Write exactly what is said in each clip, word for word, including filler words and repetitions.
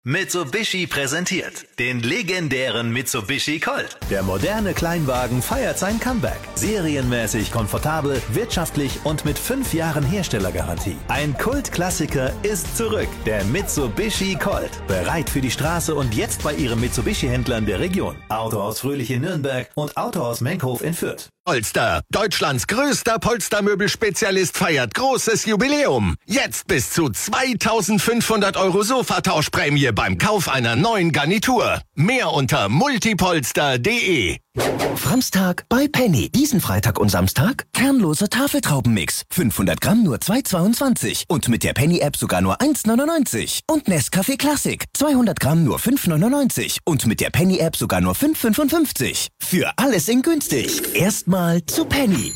Mitsubishi präsentiert den legendären Mitsubishi Colt. Der moderne Kleinwagen feiert sein Comeback. Serienmäßig komfortabel, wirtschaftlich und mit fünf Jahren Herstellergarantie. Ein Kultklassiker ist zurück. Der Mitsubishi Colt. Bereit für die Straße und jetzt bei Ihrem Mitsubishi-Händlern der Region. Autohaus Fröhlich in Nürnberg und Autohaus Menkhof in Fürth. Polster, Deutschlands größter Polstermöbelspezialist, feiert großes Jubiläum. Jetzt bis zu zweitausendfünfhundert Euro Sofatauschprämie beim Kauf einer neuen Garnitur. Mehr unter multipolster punkt de. Framstag bei Penny. Diesen Freitag und Samstag kernloser Tafeltraubenmix. fünfhundert Gramm nur zwei Euro zweiundzwanzig. Und mit der Penny-App sogar nur eins Euro neunundneunzig. Und Nescafé Classic. zweihundert Gramm nur fünf Euro neunundneunzig. Und mit der Penny-App sogar nur fünf Euro fünfundfünfzig. Für alles in günstig. Erstmal zu Penny.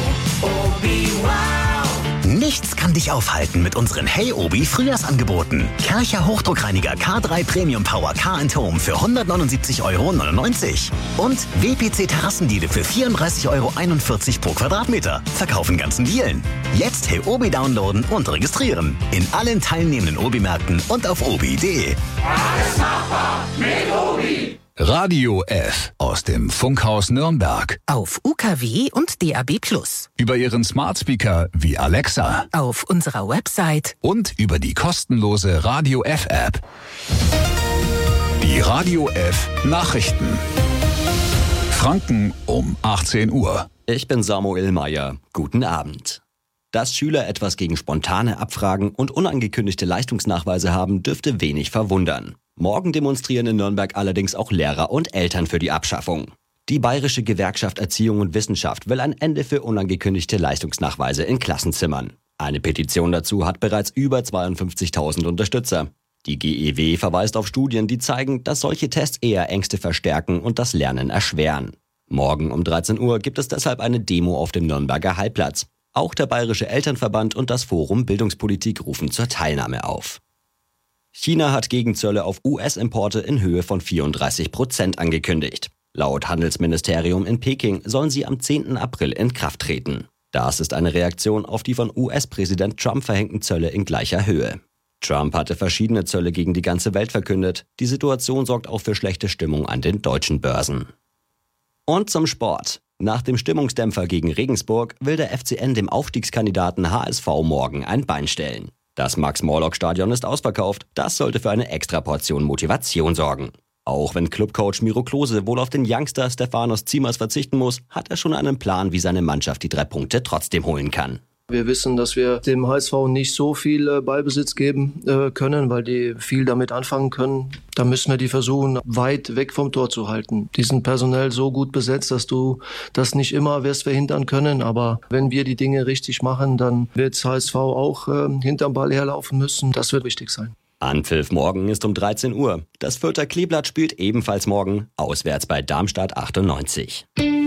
Nichts kann dich aufhalten mit unseren Hey Obi Frühjahrsangeboten. Kärcher Hochdruckreiniger K drei Premium Power Car and Home für hundertneunundsiebzig Euro neunundneunzig. Und W P C Terrassendiele für vierunddreißig Euro einundvierzig pro Quadratmeter. Verkaufen ganzen Dielen. Jetzt Hey Obi downloaden und registrieren. In allen teilnehmenden Obi-Märkten und auf obi punkt de. Alles machbar mit Obi. Radio F aus dem Funkhaus Nürnberg. Auf U K W und D A B plus. Über Ihren Smart Speaker wie Alexa. Auf unserer Website. Und über die kostenlose Radio F App. Die Radio F Nachrichten. Franken um achtzehn Uhr. Ich bin Samuel Meyer. Guten Abend. Dass Schüler etwas gegen spontane Abfragen und unangekündigte Leistungsnachweise haben, dürfte wenig verwundern. Morgen demonstrieren in Nürnberg allerdings auch Lehrer und Eltern für die Abschaffung. Die Bayerische Gewerkschaft Erziehung und Wissenschaft will ein Ende für unangekündigte Leistungsnachweise in Klassenzimmern. Eine Petition dazu hat bereits über zweiundfünfzigtausend Unterstützer. Die G E W verweist auf Studien, die zeigen, dass solche Tests eher Ängste verstärken und das Lernen erschweren. Morgen um dreizehn Uhr gibt es deshalb eine Demo auf dem Nürnberger Hallplatz. Auch der Bayerische Elternverband und das Forum Bildungspolitik rufen zur Teilnahme auf. China hat Gegenzölle auf U S-Importe in Höhe von vierunddreißig Prozent angekündigt. Laut Handelsministerium in Peking sollen sie am zehnten April in Kraft treten. Das ist eine Reaktion auf die von U S-Präsident Trump verhängten Zölle in gleicher Höhe. Trump hatte verschiedene Zölle gegen die ganze Welt verkündet. Die Situation sorgt auch für schlechte Stimmung an den deutschen Börsen. Und zum Sport. Nach dem Stimmungsdämpfer gegen Regensburg will der F C N dem Aufstiegskandidaten H S V morgen ein Bein stellen. Das Max-Morlock-Stadion ist ausverkauft. Das sollte für eine Extraportion Motivation sorgen. Auch wenn Clubcoach Miro Klose wohl auf den Youngster Stefanos Tsimas verzichten muss, hat er schon einen Plan, wie seine Mannschaft die drei Punkte trotzdem holen kann. Wir wissen, dass wir dem H S V nicht so viel äh, Ballbesitz geben äh, können, weil die viel damit anfangen können. Da müssen wir die versuchen, weit weg vom Tor zu halten. Die sind personell so gut besetzt, dass du das nicht immer wirst verhindern können. Aber wenn wir die Dinge richtig machen, dann wird H S V auch äh, hinterm Ball herlaufen müssen. Das wird wichtig sein. Anpfiff morgen ist um dreizehn Uhr. Das Fürther Kleeblatt spielt ebenfalls morgen, auswärts bei Darmstadt achtundneunzig.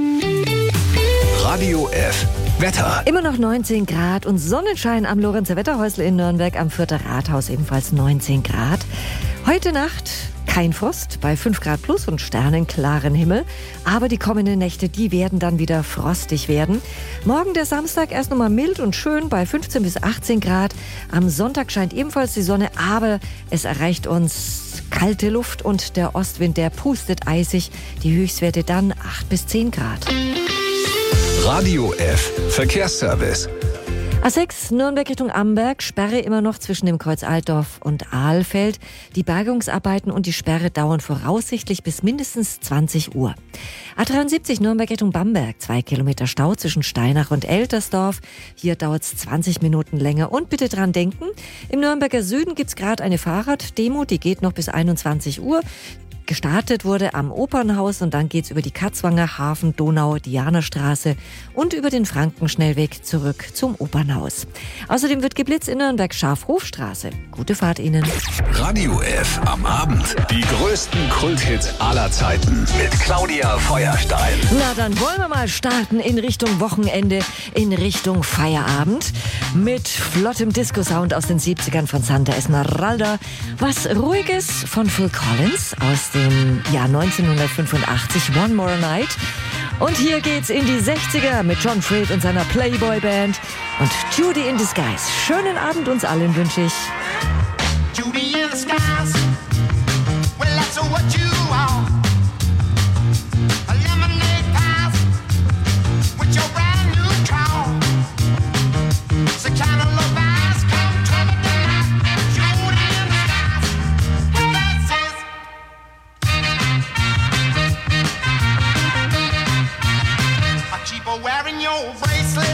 Radio F Wetter. Immer noch neunzehn Grad und Sonnenschein am Lorenzer Wetterhäusl in Nürnberg, am Fürther Rathaus ebenfalls neunzehn Grad. Heute Nacht kein Frost bei fünf Grad plus und sternenklaren Himmel. Aber die kommenden Nächte, die werden dann wieder frostig werden. Morgen der Samstag erst nochmal mild und schön bei fünfzehn bis achtzehn Grad. Am Sonntag scheint ebenfalls die Sonne, aber es erreicht uns kalte Luft und der Ostwind, der pustet eisig. Die Höchstwerte dann acht bis zehn Grad. Radio F Verkehrsservice. A sechs Nürnberg Richtung Amberg, Sperre immer noch zwischen dem Kreuz Altdorf und Ahlfeld. Die Bergungsarbeiten und die Sperre dauern voraussichtlich bis mindestens zwanzig Uhr. A dreiundsiebzig Nürnberg Richtung Bamberg, zwei Kilometer Stau zwischen Steinach und Eltersdorf. Hier dauert es zwanzig Minuten länger. Und bitte dran denken, im Nürnberger Süden gibt's gerade eine Fahrraddemo, die geht noch bis einundzwanzig Uhr. Gestartet wurde am Opernhaus und dann geht's über die Katzwanger, Hafen, Donau, Dianastraße und über den Frankenschnellweg zurück zum Opernhaus. Außerdem wird geblitzt in Nürnberg Schafhofstraße. Gute Fahrt Ihnen. Radio F am Abend. Die größten Kulthits aller Zeiten mit Claudia Feuerstein. Na, dann wollen wir mal starten in Richtung Wochenende, in Richtung Feierabend mit flottem Disco-Sound aus den siebzigern von Santa Esmeralda. Was Ruhiges von Phil Collins aus dem Jahr neunzehnhundertfünfundachtzig, One More Night. Und hier geht's in die sechziger mit John Fried und seiner Playboy-Band und Judy in Disguise. Schönen Abend uns allen wünsche ich. Judy in Disguise.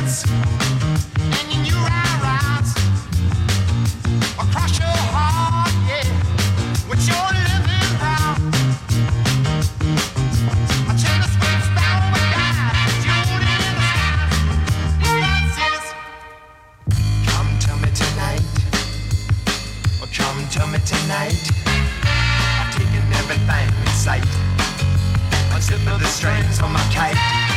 lights and in your eyes across your heart, yeah, with your living round. I tell the sweet sparrow with God, Judy in the sky. What's this? Come to me tonight, or come to me tonight. I've taken everything in sight. Unzip the strings on my kite.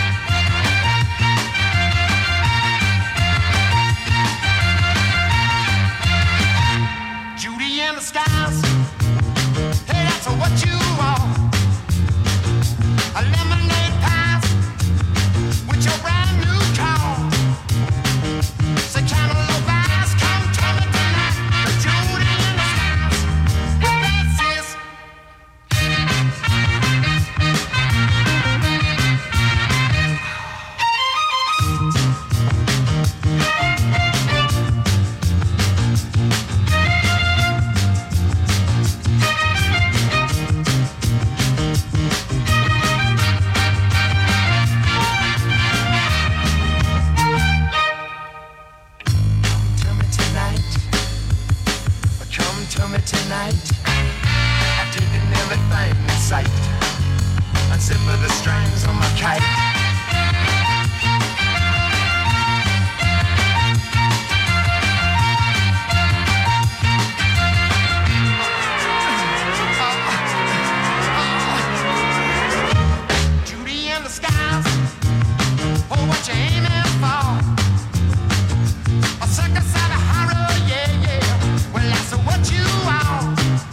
Judy in the skies, hey, that's what you are. A lemonade pies with your brand new car. Say cantaloupe eyes, come to me tonight. Judy in the skies, what's this? Tonight, I've taken everything in sight. Unzip the strings on my kite. Judy in the skies, oh, what you aiming for? A circus out of horror, yeah, yeah. Well, that's what you are.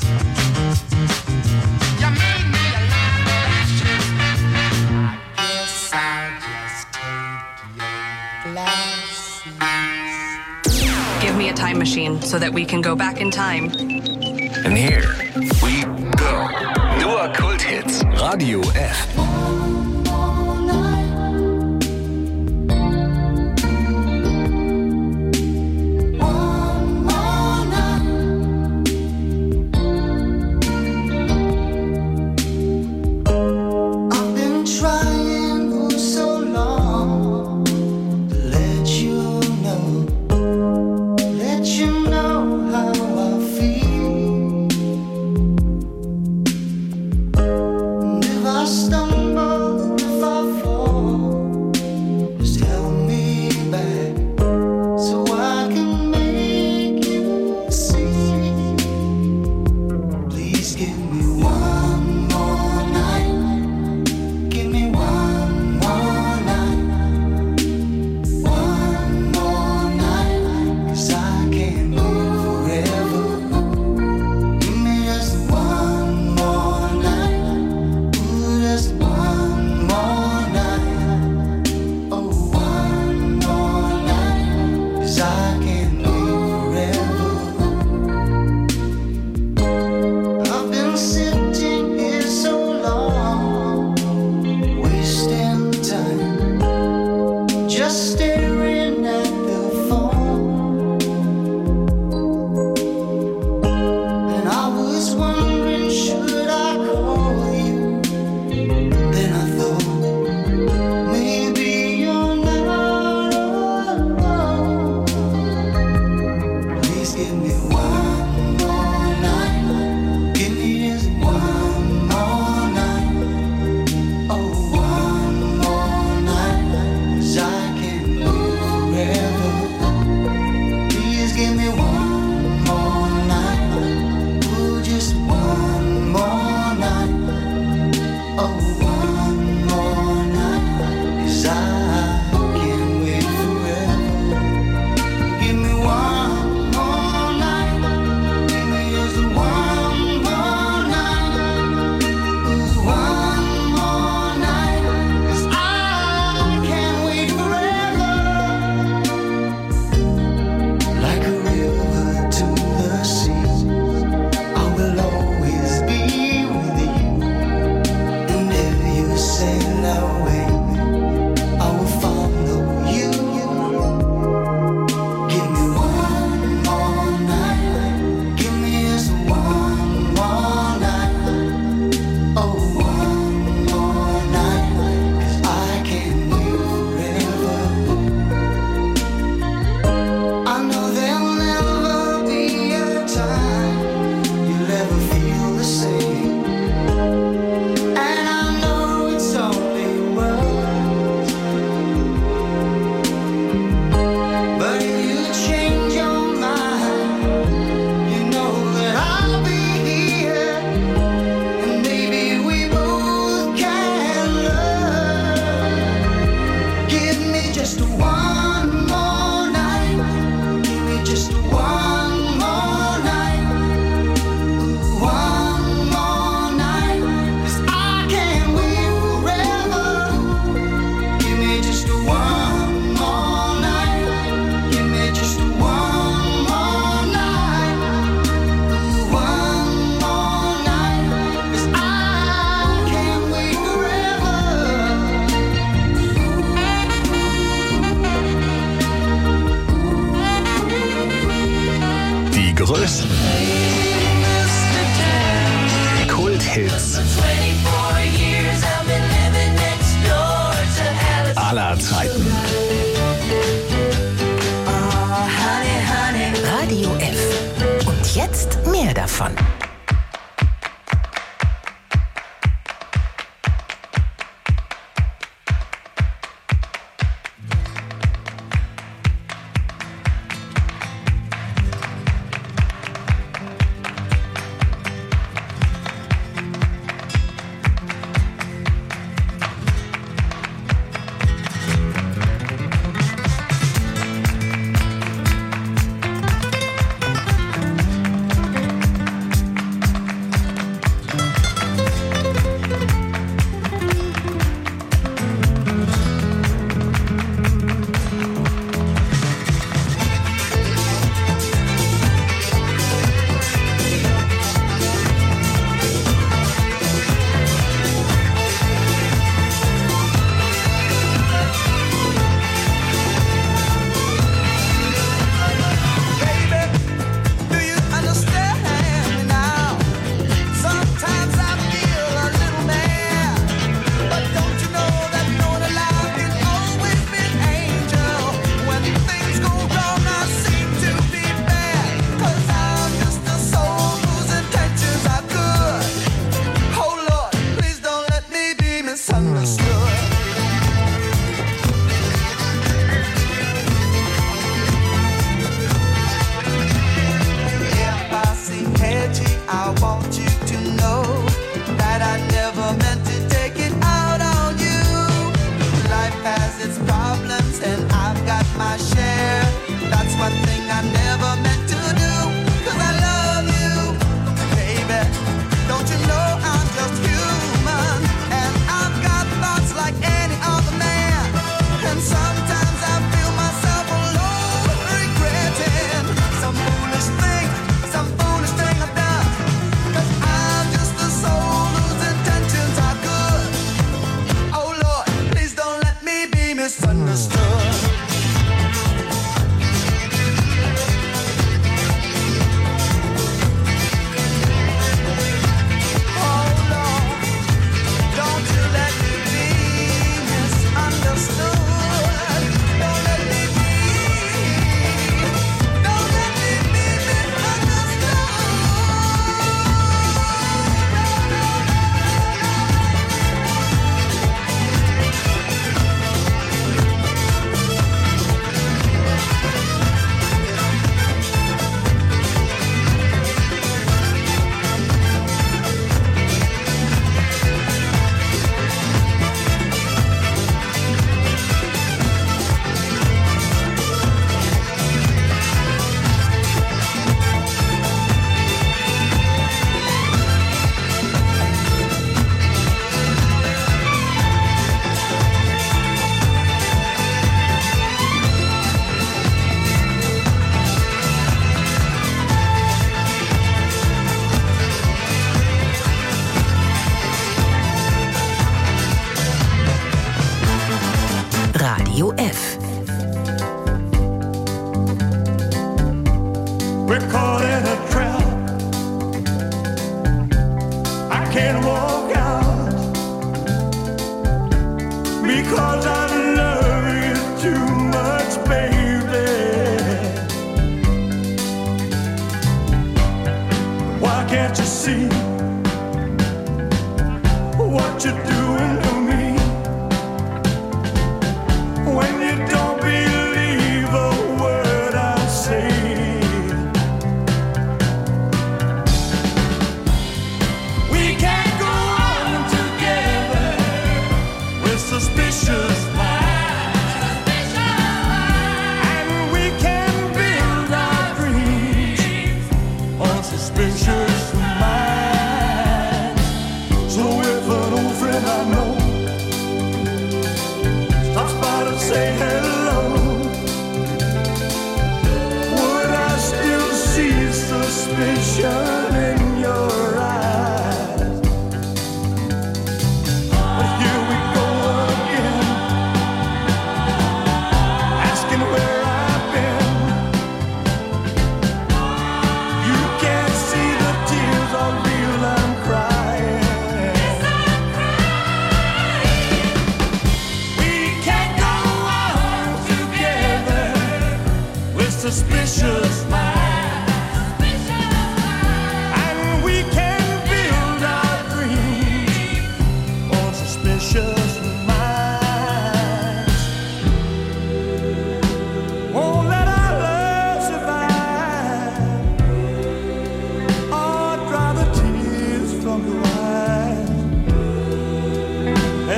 You made me a lamb of ashes. I guess I'll just take your glasses. Give me a time machine so that we can go back in time. And here we go. Nur Kulthits. Radio F. Stumble Kulthits aller Zeiten. Radio F. Und jetzt mehr davon. Radio F. We're caught in a trap. I can't walk out because I love you too much, baby. Why can't you see what you're doing to me? When you don't believe a word I say, we can't go on together with suspicious minds, and we can build our dreams on suspicious minds. So if an old friend I know stops by to say hello, would I still see suspicion in your eyes? But here we go again, asking where I've been. You can't see the tears are real, I'm crying.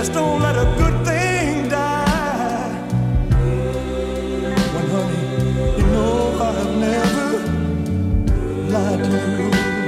Just don't let a good thing die. Well, honey, you know I've never lied to you.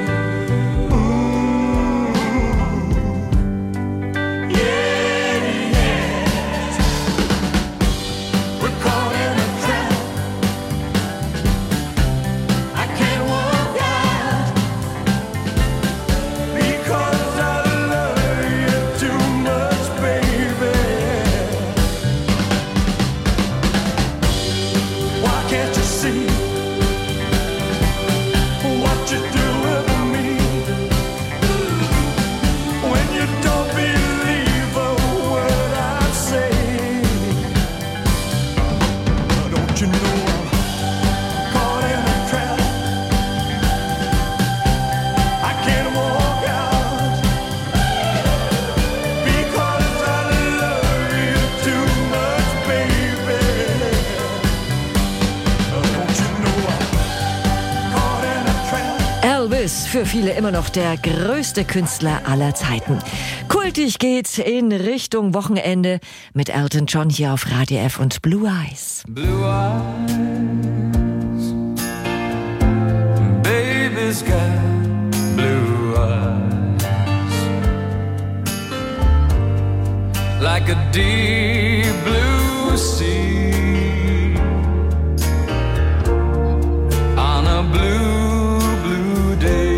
Für viele immer noch der größte Künstler aller Zeiten. Kultig geht's in Richtung Wochenende mit Elton John hier auf Radio F und Blue Eyes. Blue Eyes, baby's got blue eyes, like a deep blue sea, on a blue, blue day.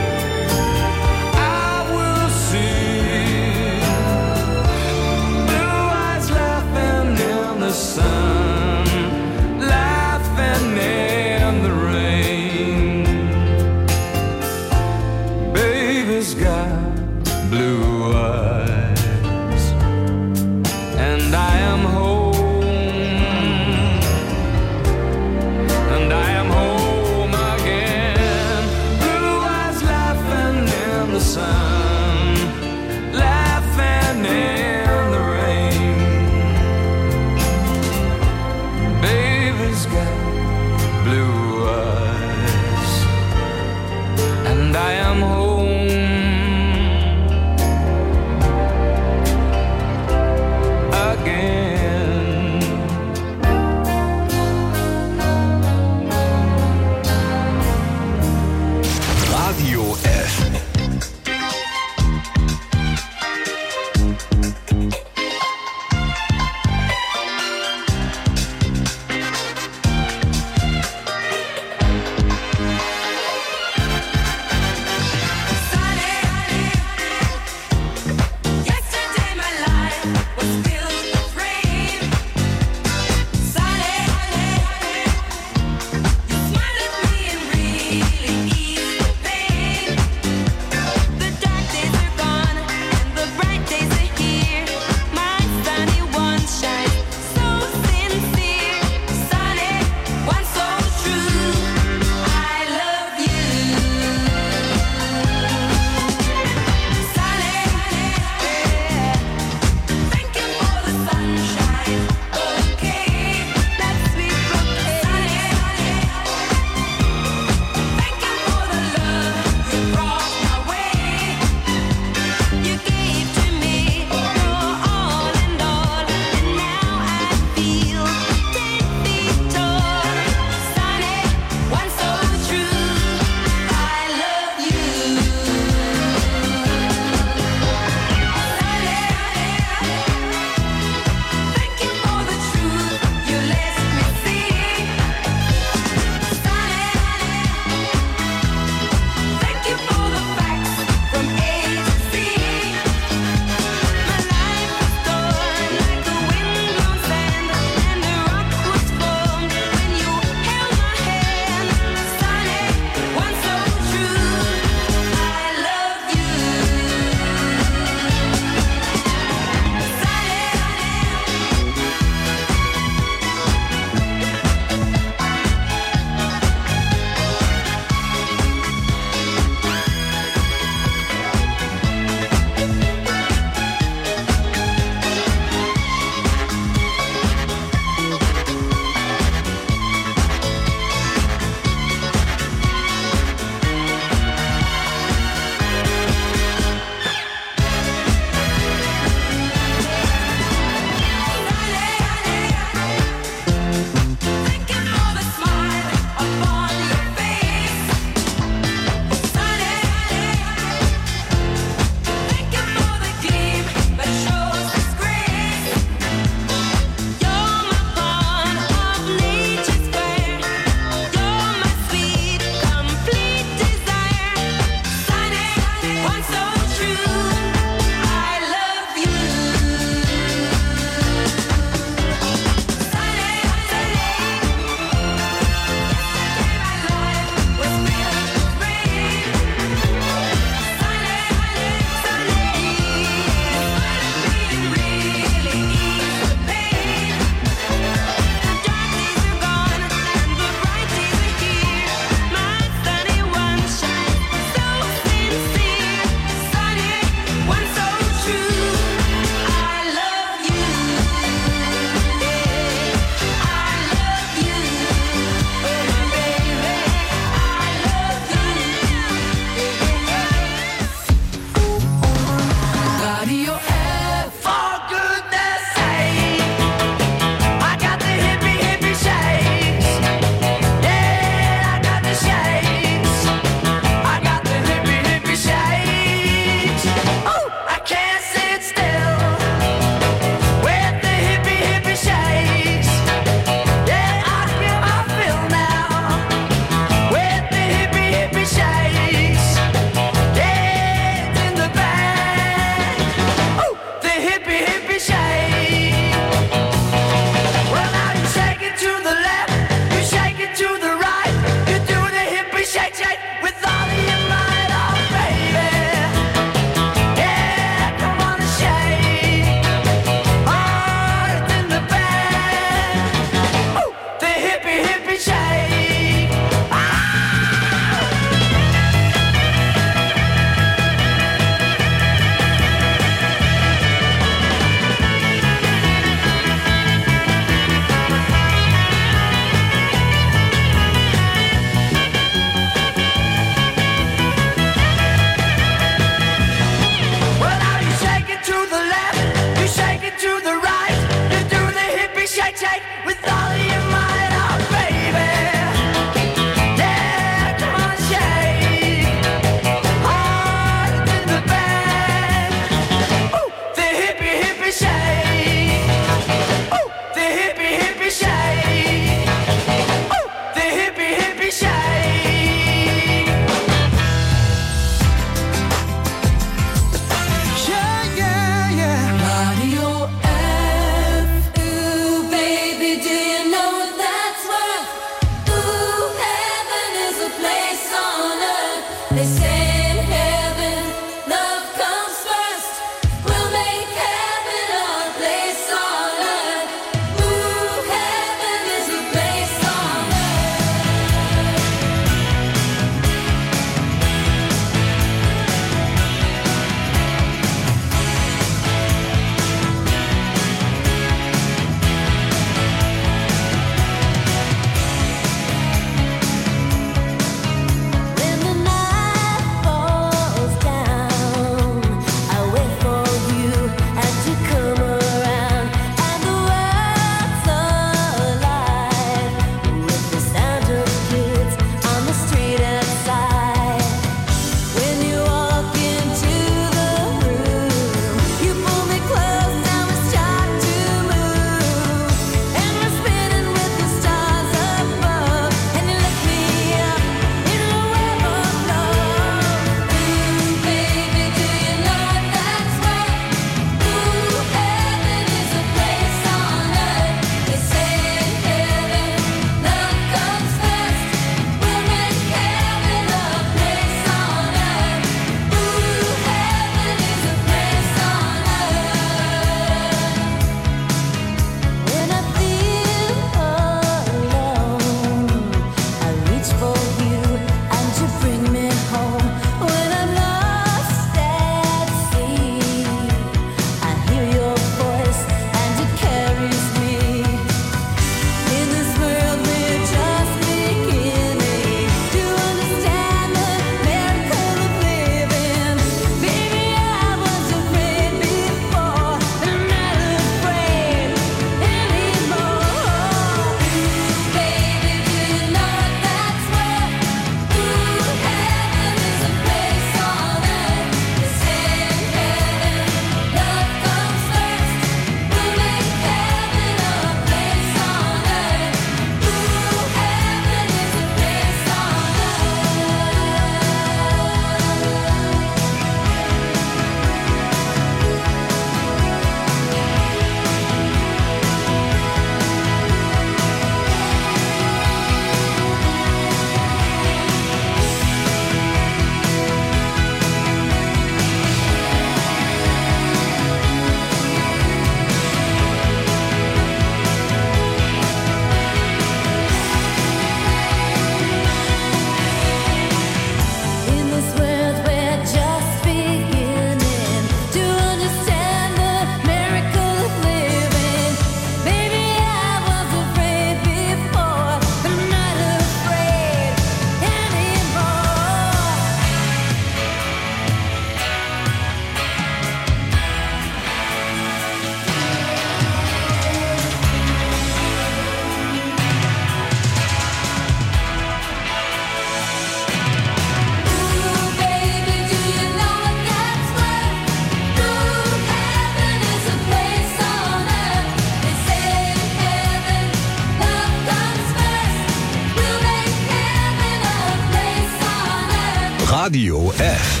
Radio F.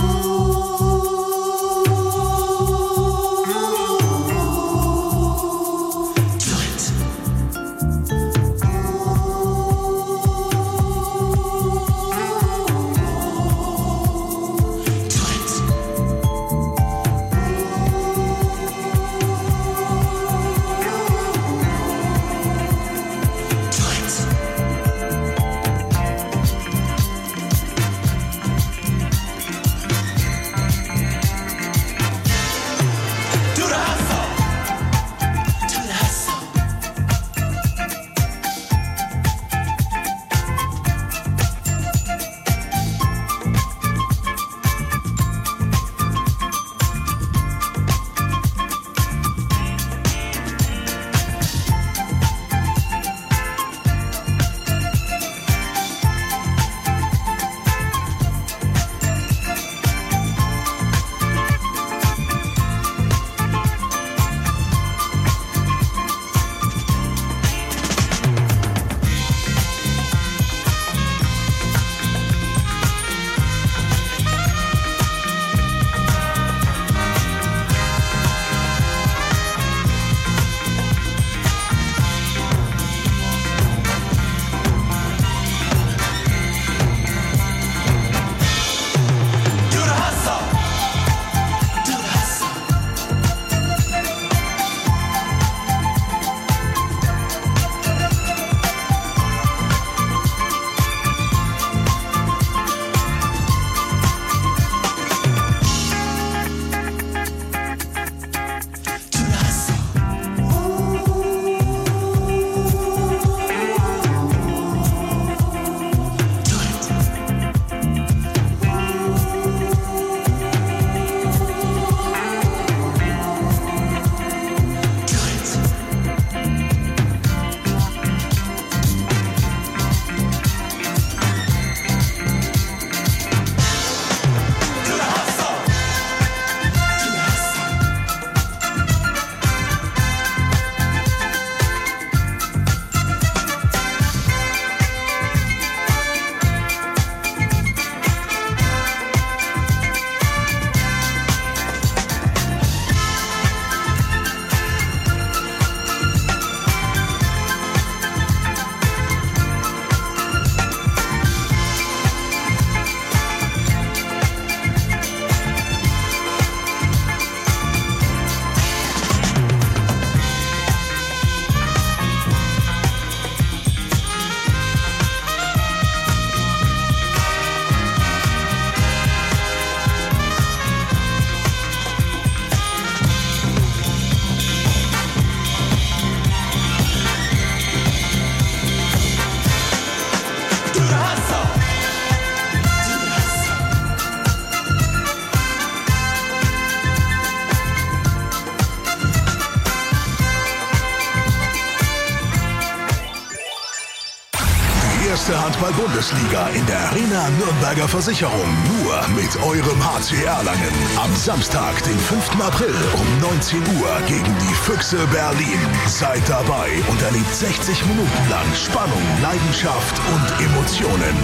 erste Handball-Bundesliga in der Arena Nürnberger Versicherung. Nur mit eurem H C Erlangen. Am Samstag, den fünften April um neunzehn Uhr gegen die Füchse Berlin. Seid dabei und erlebt sechzig Minuten lang Spannung, Leidenschaft und Emotionen.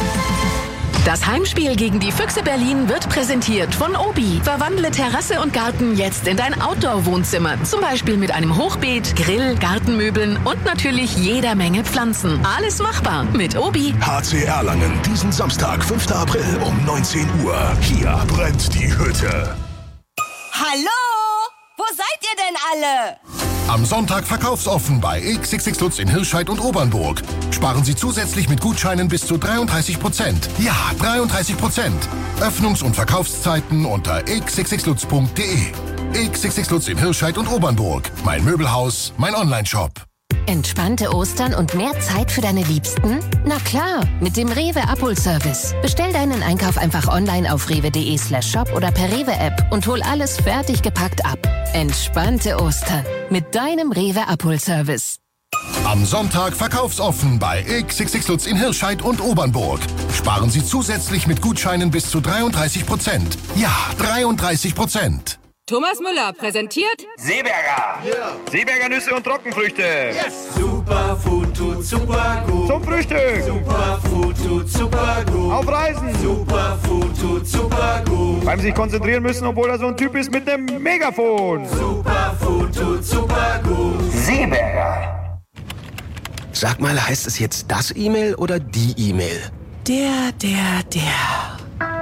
Das Heimspiel gegen die Füchse Berlin wird präsentiert von Obi. Verwandle Terrasse und Garten jetzt in dein Outdoor-Wohnzimmer. Zum Beispiel mit einem Hochbeet, Grill, Gartenmöbeln und natürlich jeder Menge Pflanzen. Alles machbar mit Obi. H C Erlangen, diesen Samstag, fünften April um neunzehn Uhr. Hier brennt die Hütte. Hallo? Wo seid ihr denn alle? Am Sonntag verkaufsoffen bei X X X Lutz in Hirscheid und Obernburg. Sparen Sie zusätzlich mit Gutscheinen bis zu dreiunddreißig Prozent. Ja, dreiunddreißig Prozent. Öffnungs- und Verkaufszeiten unter x x x lutz punkt d e. X X X Lutz in Hirscheid und Obernburg. Mein Möbelhaus, mein Onlineshop. Entspannte Ostern und mehr Zeit für deine Liebsten? Na klar, mit dem Rewe Abholservice. Bestell deinen Einkauf einfach online auf rewe.de slash shop oder per Rewe-App und hol alles fertig gepackt ab. Entspannte Ostern mit deinem Rewe Abholservice. Am Sonntag verkaufsoffen bei X X X Lutz in Hirscheid und Obernburg. Sparen Sie zusätzlich mit Gutscheinen bis zu dreiunddreißig Prozent. Ja, dreiunddreißig Prozent. Thomas Müller präsentiert Seeberger. Yeah. Seeberger Nüsse und Trockenfrüchte. Yes. Superfood tut super gut. Zum Frühstück. Superfood tut super gut. Auf Reisen. Superfood tut super gut. Beim sich konzentrieren müssen, obwohl er so ein Typ ist mit einem Megafon. Superfood tut super gut. Seeberger. Sag mal, heißt es jetzt das E-Mail oder die E-Mail? Der, der, der.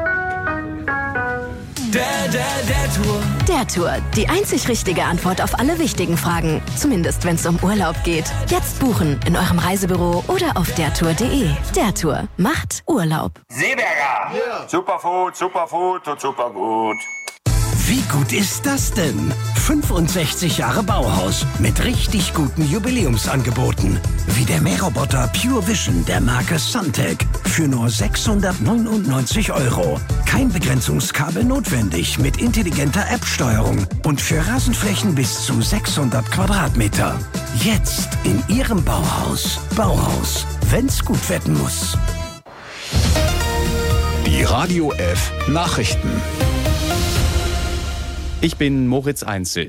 Der, der, der Tour. Der Tour. Die einzig richtige Antwort auf alle wichtigen Fragen. Zumindest, wenn es um Urlaub geht. Jetzt buchen in eurem Reisebüro oder auf dertour punkt de. Der Tour macht Urlaub. Seeberger. Yeah. Superfood, Superfood und super gut. Wie gut ist das denn? fünfundsechzig Jahre Bauhaus mit richtig guten Jubiläumsangeboten. Wie der Mähroboter Pure Vision der Marke Suntech für nur sechshundertneunundneunzig Euro. Kein Begrenzungskabel notwendig mit intelligenter App-Steuerung und für Rasenflächen bis zu sechshundert Quadratmeter. Jetzt in Ihrem Bauhaus. Bauhaus, wenn's gut werden muss. Die Radio F Nachrichten. Ich bin Moritz Einzel.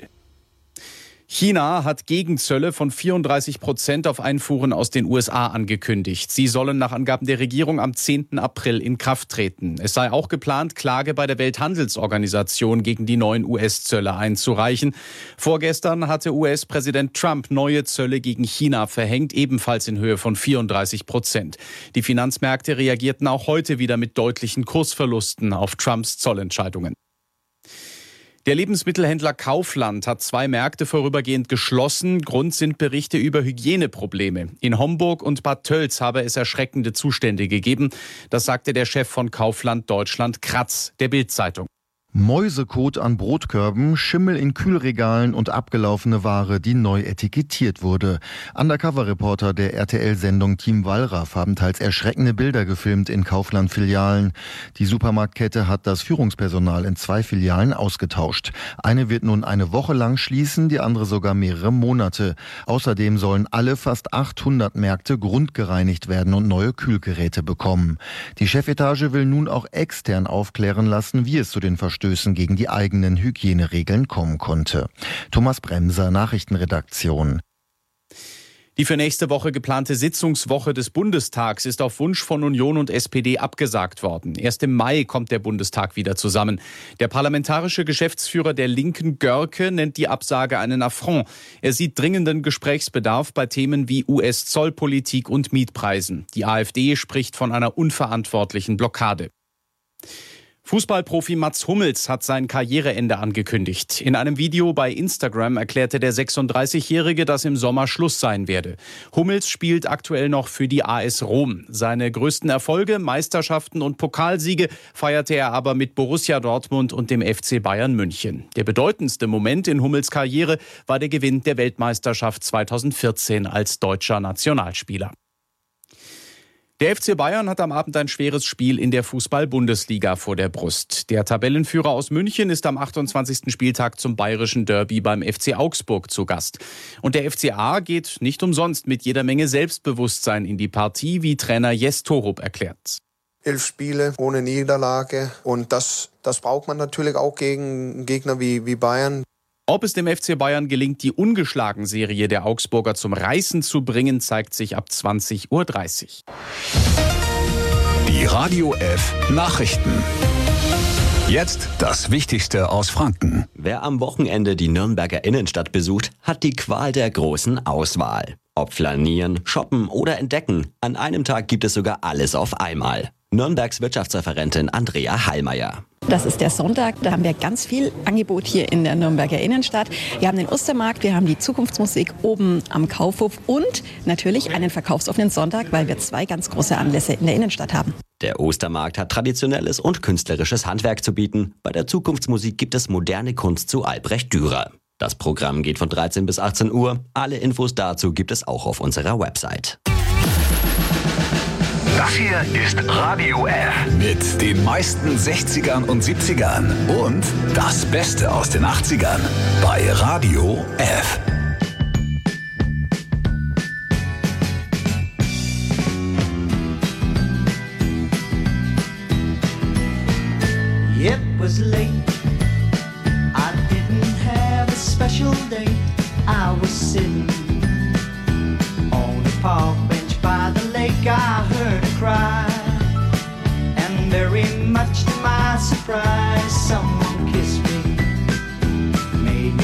China hat Gegenzölle von vierunddreißig Prozent auf Einfuhren aus den U S A angekündigt. Sie sollen nach Angaben der Regierung am zehnten April in Kraft treten. Es sei auch geplant, Klage bei der Welthandelsorganisation gegen die neuen U S-Zölle einzureichen. Vorgestern hatte U S-Präsident Trump neue Zölle gegen China verhängt, ebenfalls in Höhe von vierunddreißig Prozent. Die Finanzmärkte reagierten auch heute wieder mit deutlichen Kursverlusten auf Trumps Zollentscheidungen. Der Lebensmittelhändler Kaufland hat zwei Märkte vorübergehend geschlossen. Grund sind Berichte über Hygieneprobleme. In Homburg und Bad Tölz habe es erschreckende Zustände gegeben. Das sagte der Chef von Kaufland Deutschland, Kratz, der Bild-Zeitung. Mäusekot an Brotkörben, Schimmel in Kühlregalen und abgelaufene Ware, die neu etikettiert wurde. Undercover-Reporter der R T L-Sendung Team Wallraff haben teils erschreckende Bilder gefilmt in Kaufland-Filialen. Die Supermarktkette hat das Führungspersonal in zwei Filialen ausgetauscht. Eine wird nun eine Woche lang schließen, die andere sogar mehrere Monate. Außerdem sollen alle fast achthundert Märkte grundgereinigt werden und neue Kühlgeräte bekommen. Die Chefetage will nun auch extern aufklären lassen, wie es zu den Verstößen gegen die eigenen Hygieneregeln kommen konnte. Thomas Bremser, Nachrichtenredaktion. Die für nächste Woche geplante Sitzungswoche des Bundestags ist auf Wunsch von Union und S P D abgesagt worden. Erst im Mai kommt der Bundestag wieder zusammen. Der parlamentarische Geschäftsführer der Linken, Görke, nennt die Absage einen Affront. Er sieht dringenden Gesprächsbedarf bei Themen wie U S-Zollpolitik und Mietpreisen. Die AfD spricht von einer unverantwortlichen Blockade. Fußballprofi Mats Hummels hat sein Karriereende angekündigt. In einem Video bei Instagram erklärte der sechsunddreißigjährige, dass im Sommer Schluss sein werde. Hummels spielt aktuell noch für die A S Rom. Seine größten Erfolge, Meisterschaften und Pokalsiege feierte er aber mit Borussia Dortmund und dem F C Bayern München. Der bedeutendste Moment in Hummels Karriere war der Gewinn der Weltmeisterschaft zweitausendvierzehn als deutscher Nationalspieler. Der F C Bayern hat am Abend ein schweres Spiel in der Fußball-Bundesliga vor der Brust. Der Tabellenführer aus München ist am achtundzwanzigsten Spieltag zum bayerischen Derby beim F C Augsburg zu Gast. Und der F C A geht nicht umsonst mit jeder Menge Selbstbewusstsein in die Partie, wie Trainer Jes Torup erklärt. Elf Spiele ohne Niederlage und das, das braucht man natürlich auch gegen Gegner wie, wie Bayern. Ob es dem F C Bayern gelingt, die Ungeschlagen-Serie der Augsburger zum Reißen zu bringen, zeigt sich ab zwanzig Uhr dreißig. Die Radio F Nachrichten. Jetzt das Wichtigste aus Franken. Wer am Wochenende die Nürnberger Innenstadt besucht, hat die Qual der großen Auswahl. Ob flanieren, shoppen oder entdecken, an einem Tag gibt es sogar alles auf einmal. Nürnbergs Wirtschaftsreferentin Andrea Hallmeier. Das ist der Sonntag, da haben wir ganz viel Angebot hier in der Nürnberger Innenstadt. Wir haben den Ostermarkt, wir haben die Zukunftsmusik oben am Kaufhof und natürlich einen verkaufsoffenen Sonntag, weil wir zwei ganz große Anlässe in der Innenstadt haben. Der Ostermarkt hat traditionelles und künstlerisches Handwerk zu bieten. Bei der Zukunftsmusik gibt es moderne Kunst zu Albrecht Dürer. Das Programm geht von dreizehn bis achtzehn Uhr. Alle Infos dazu gibt es auch auf unserer Website. Das hier ist Radio F. Mit den meisten sechzigern und siebzigern und das Beste aus den achtzigern bei Radio F. It was late, I didn't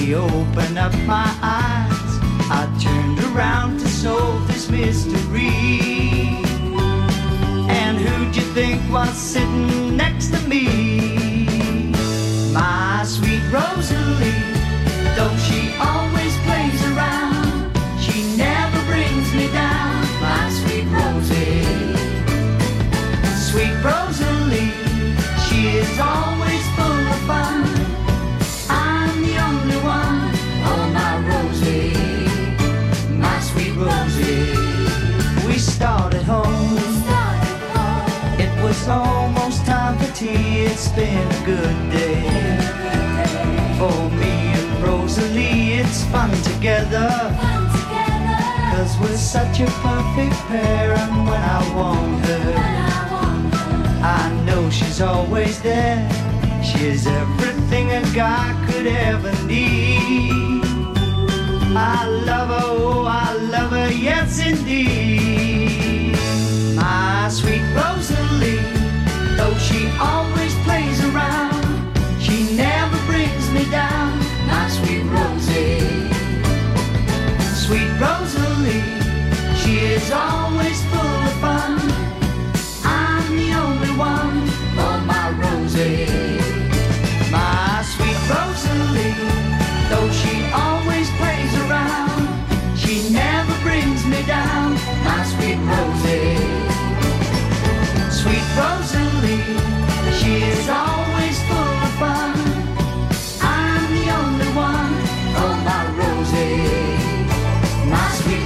she opened up my eyes, I turned around to solve this mystery. And who'd you think was sitting next to me? My sweet Rosalie, though she always plays around, she never brings me down. My sweet Rosie, sweet Rosalie, she is always full of fun. I'm the only one, oh my Rosie, my sweet Rosie. We started home, it was almost time for tea. It's been a good day for me and Rosalie. It's fun together, cause we're such a perfect pair. And when I want her, I know she's always there. She's everything a guy could ever need. I love her, oh I love her, yes indeed. My sweet Rosalie, though she always plays around, she never brings me down. My sweet Rosie, sweet Rosalie, she is always full of fun. I'm the only one, oh my Rosie, my sweet Rosalie, though she always plays around, she never brings me down. My sweet Rosie, sweet Rosalie, she is always full of fun. I'm the only one, oh my Rosie, my sweet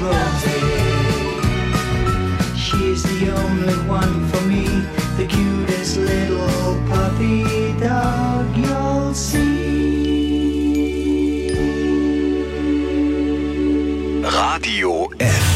Rosie. She's the only one for me, the cutest little puppy dog you'll see. Radio F.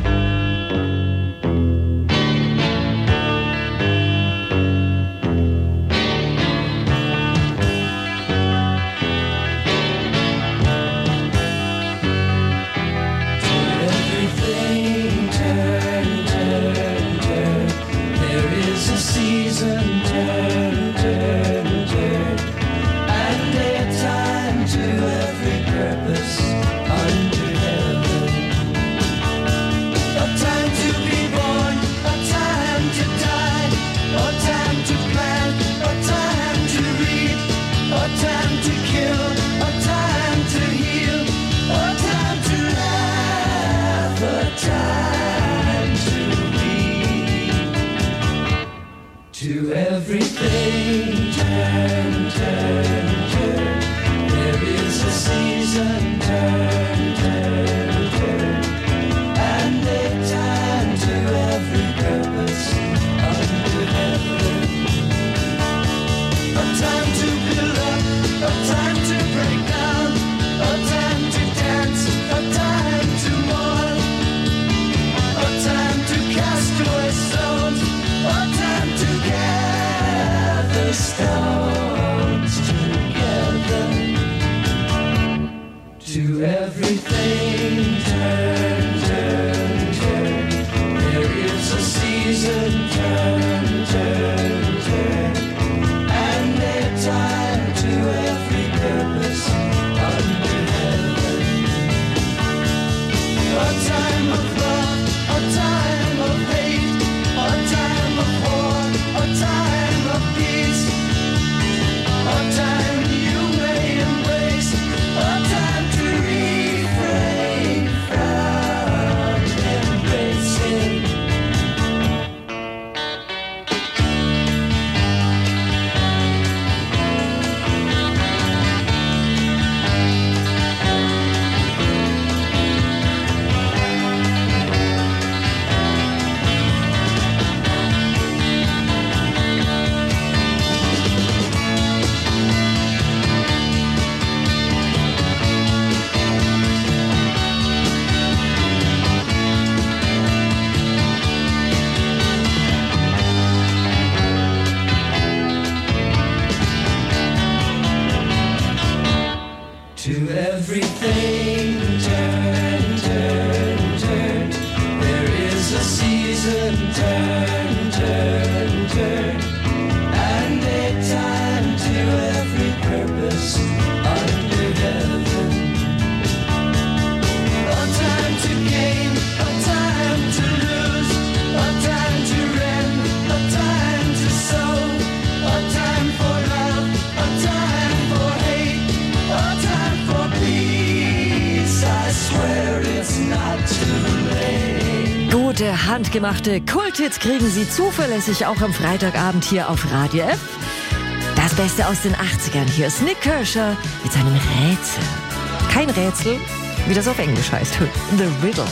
To everything, turn, turn, turn. There is a season, turn, turn, turn. And a time to every purpose under heaven. A time to build up, a time to break down, a time to dance, a time to mourn, a time to cast away stones, a time to gather stones together. To everything, turn, turn, turn. There is a season, turn, turn, turn. And a time to every purpose under heaven. A time of love, a time of hate, a time of war, a time of peace, a time you may embrace, a time to refrain from embracing. Gute, handgemachte Kulthits kriegen Sie zuverlässig auch am Freitagabend hier auf Radio F. Das Beste aus den achtzigern. Hier ist Nick Kershaw mit seinem Rätsel. Kein Rätsel, wie das auf Englisch heißt. The Riddle.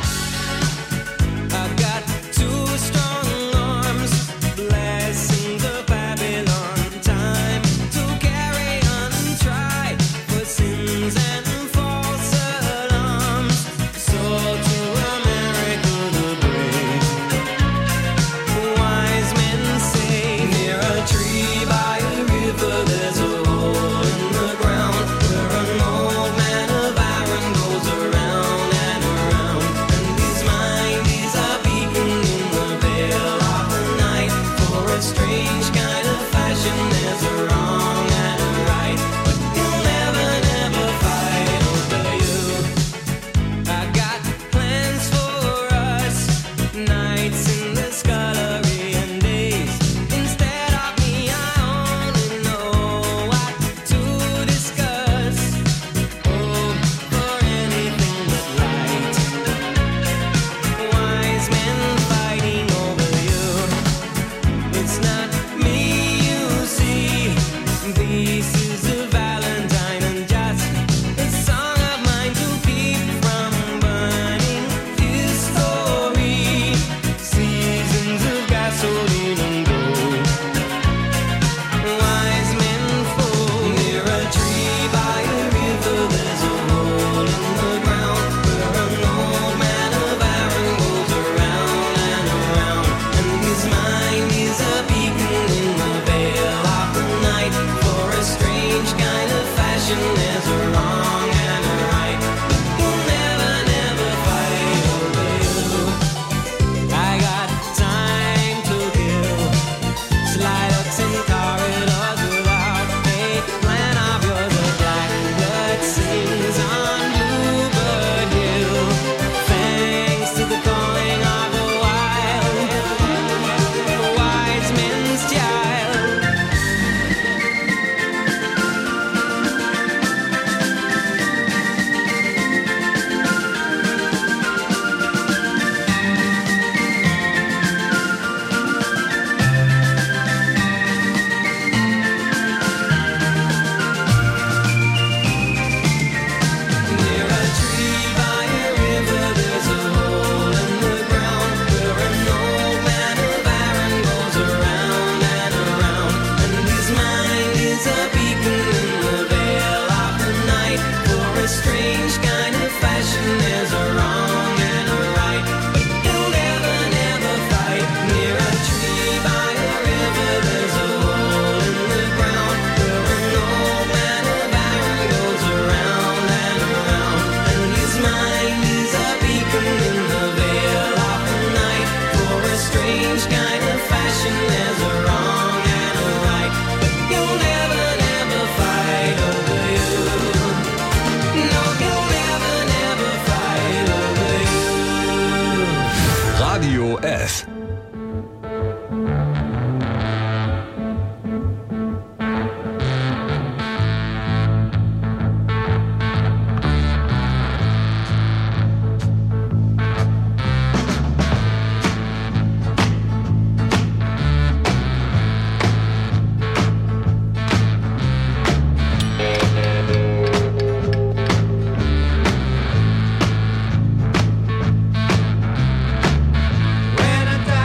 F. When I die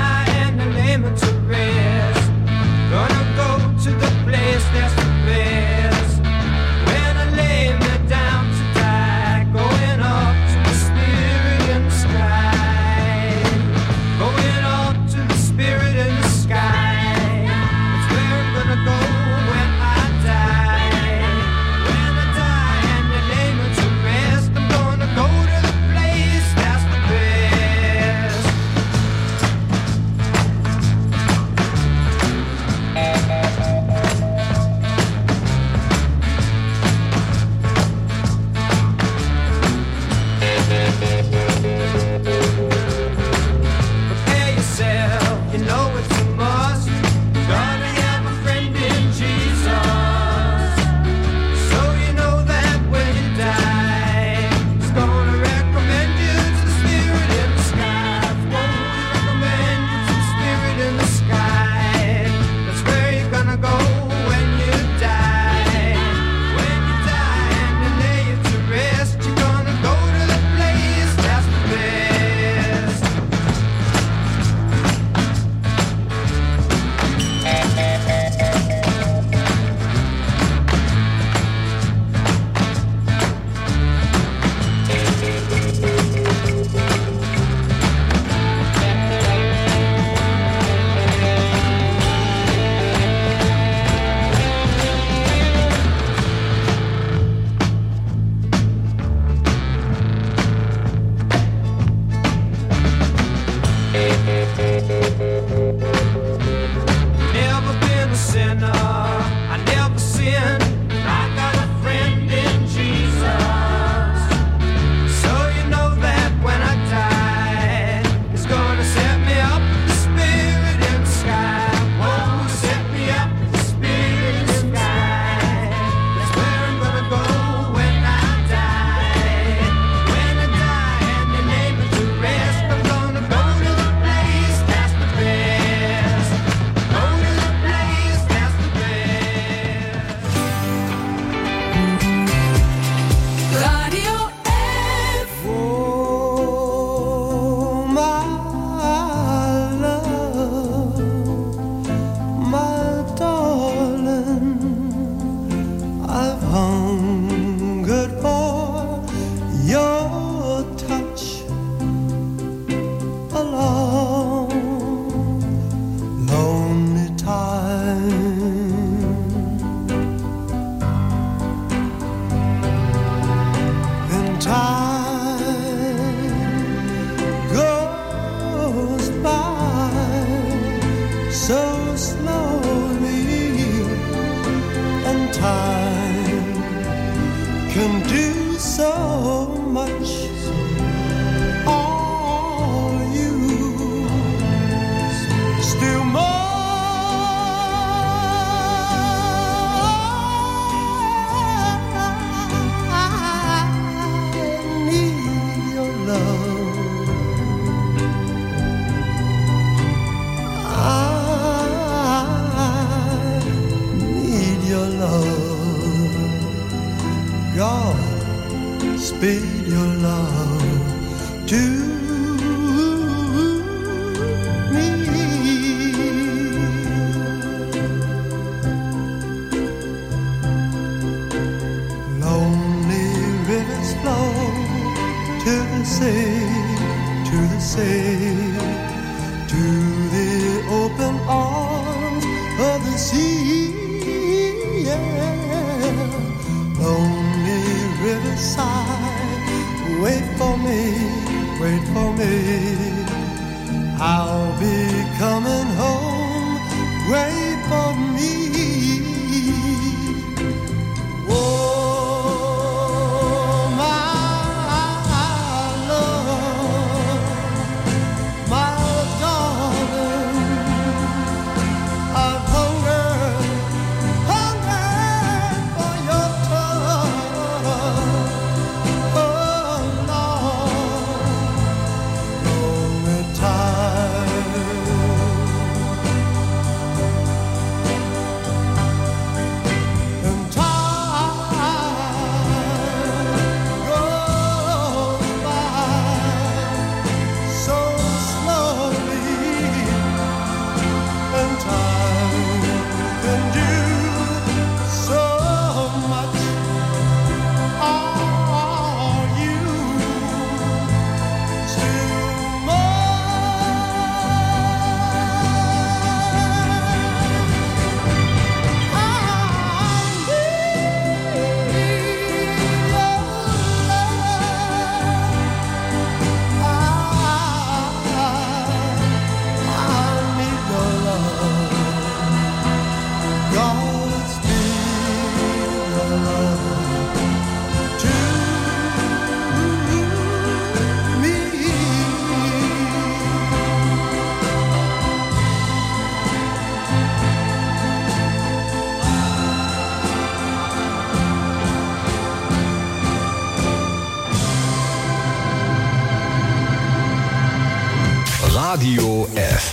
long, lonely time. Then time goes by so slowly, and time can do so much. Are you still more? I need your love. I need your love. God, speed your love to sea, to the sea, to the open arms of the sea. Yeah. Lonely riverside, wait for me, wait for me. I'll be coming home, wait for me. Radio F.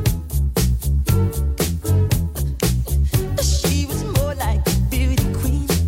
She was more like a beauty queen.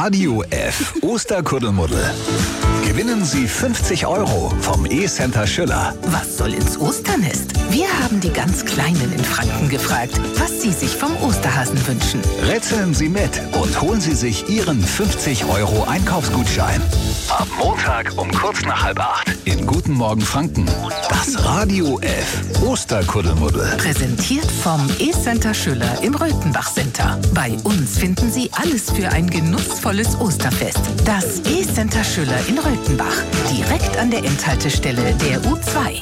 Radio F Osterkuddelmuddel. Gewinnen Sie fünfzig Euro vom E-Center Schüller. Was soll ins Osternest? Wir haben die ganz Kleinen in Franken gefragt, was sie sich vom Osterhasen wünschen. Rätseln Sie mit und holen Sie sich Ihren fünfzig Euro Einkaufsgutschein. Am Montag um kurz nach halb acht in Guten Morgen Franken. Das Radio F Osterkuddelmuddel. Präsentiert vom E-Center Schüller im Röthenbach Center. Bei uns finden Sie alles für ein genussvolles Osterfest. Das E-Center Schüller in Röthenbach. Direkt an der Endhaltestelle der U zwei.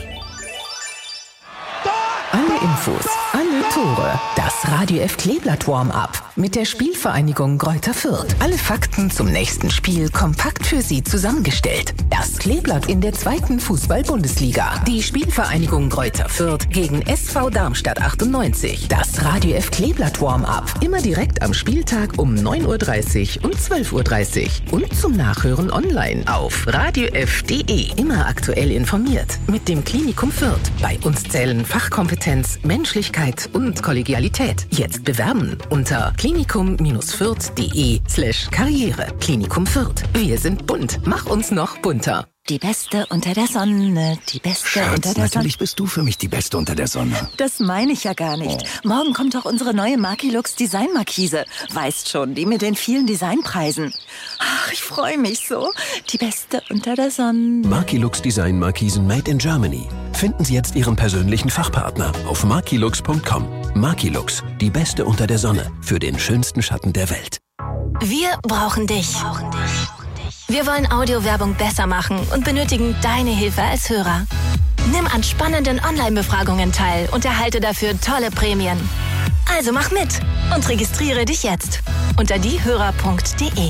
Alle Infos, alle Tore. Das Radio F Kleeblatt Warm-Up mit der Spielvereinigung Greuther Fürth. Alle Fakten zum nächsten Spiel kompakt für Sie zusammengestellt. Das Kleeblatt in der zweiten Fußball-Bundesliga. Die Spielvereinigung Greuther Fürth gegen S V Darmstadt achtundneunzig. Das Radio F Kleeblatt Warm-Up. Immer direkt am Spieltag um neun Uhr dreißig und zwölf Uhr dreißig. Und zum Nachhören online auf radio f punkt de. Immer aktuell informiert mit dem Klinikum Fürth. Bei uns zählen Fachkompetenz, Menschlichkeit und Kollegialität. Jetzt bewerben unter klinikum-fürth.de slash Karriere. Klinikum Fürth. Wir sind bunt. Mach uns noch bunter. Die Beste unter der Sonne, die Beste Schatz, unter der Sonne. natürlich bist du für mich die Beste unter der Sonne. Das meine ich ja gar nicht. Oh. Morgen kommt doch unsere neue Markilux Designmarkise. Weißt schon, die mit den vielen Designpreisen. Ach, ich freue mich so. Die Beste unter der Sonne. Markilux Designmarkisen made in Germany. Finden Sie jetzt Ihren persönlichen Fachpartner auf markilux punkt com. Markilux, die Beste unter der Sonne für den schönsten Schatten der Welt. Wir brauchen dich. Brauchen dich. Wir wollen Audiowerbung besser machen und benötigen deine Hilfe als Hörer. Nimm an spannenden Online-Befragungen teil und erhalte dafür tolle Prämien. Also mach mit und registriere dich jetzt unter diehörer punkt de.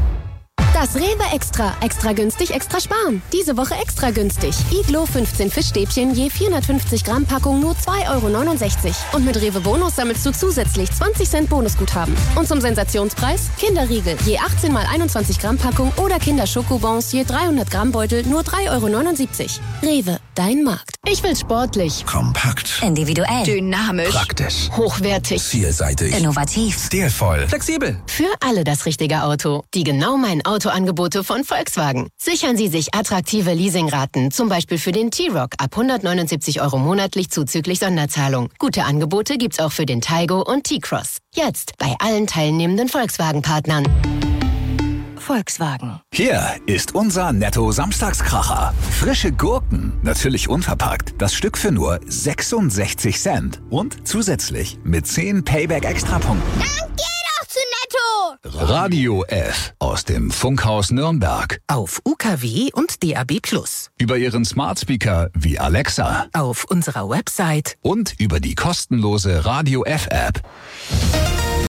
Das Rewe Extra. Extra günstig, extra sparen. Diese Woche extra günstig. Iglo fünfzehn Fischstäbchen je vierhundertfünfzig Gramm Packung nur zwei Euro neunundsechzig. Und mit Rewe Bonus sammelst du zusätzlich zwanzig Cent Bonusguthaben. Und zum Sensationspreis Kinderriegel je achtzehn mal einundzwanzig Gramm Packung oder Kinderschokobons je dreihundert Gramm Beutel nur drei Euro neunundsiebzig. Rewe, dein Markt. Ich will sportlich. Kompakt. Individuell. Dynamisch. Praktisch. Hochwertig. Vielseitig. Innovativ. Stilvoll. Flexibel. Für alle das richtige Auto. Die genau mein Autoangebote von Volkswagen. Sichern Sie sich attraktive Leasingraten, zum Beispiel für den T-Roc ab hundertneunundsiebzig Euro monatlich zuzüglich Sonderzahlung. Gute Angebote gibt's auch für den Taigo und T-Cross. Jetzt bei allen teilnehmenden Volkswagen-Partnern. Volkswagen. Hier ist unser Netto-Samstagskracher. Frische Gurken, natürlich unverpackt. Das Stück für nur sechsundsechzig Cent. Und zusätzlich mit zehn Payback-Extrapunkten. Dann geh doch zu Netto! Radio F aus dem Funkhaus Nürnberg. Auf U K W und D A B plus. Über Ihren Smart Speaker wie Alexa. Auf unserer Website. Und über die kostenlose Radio F App.